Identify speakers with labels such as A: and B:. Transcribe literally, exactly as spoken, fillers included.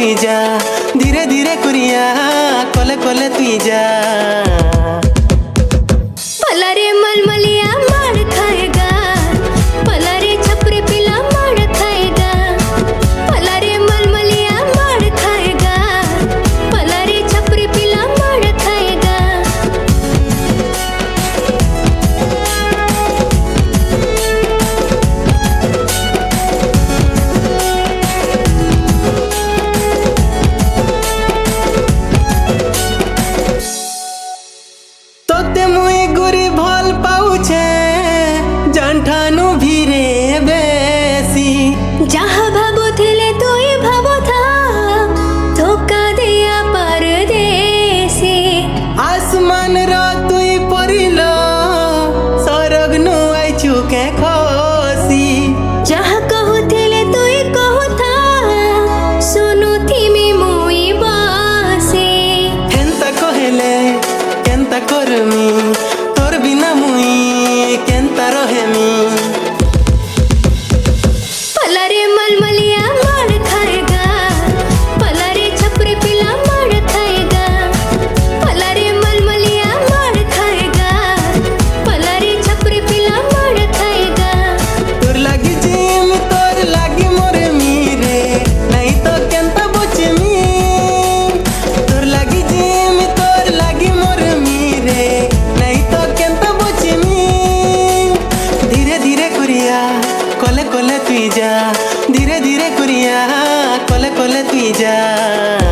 A: तुई जा धीरे धीरे कुरिया कोले कोले तुई जा
B: पला रे मलमलिया मार खाएगा पला रे छपरे पिला मार खाएगा पला रे मलमलिया मार खाएगा पला रे छपरे पिला मार खाएगा
A: तोते मुई गुरी भल पाउछे जंठानु भीरे बेसी
B: जहाँ भाबो थिले तोई भाबो था धोखा दिया परदेसी
A: आसमान रो तुई परिलो सरग नु आइछु के खोसी
B: जहाँ कहू थिले तोई कहू था सुनु थिमी मुई बासी
A: केंता कहेले केंता करमी तोर बिना मुई केंता रहेमी
B: पला रे मलमलिया मार खाएगा पला रे छपरे पिला मार खाएगा पला रे मलमलिया मार खाएगा पला रे छपरे पिला मार खाएगा
A: तोर लागी जिम तोर लागी मोरे मीरे नहीं तो केंता बचमी तोर लागी जिम तोर लागी मोरे मीरे नहीं तो केंता बचमी धीरे धीरे कुरिया कोले कोले तुई जा धीरे धीरे कुरिया कोले कोले तुई जा।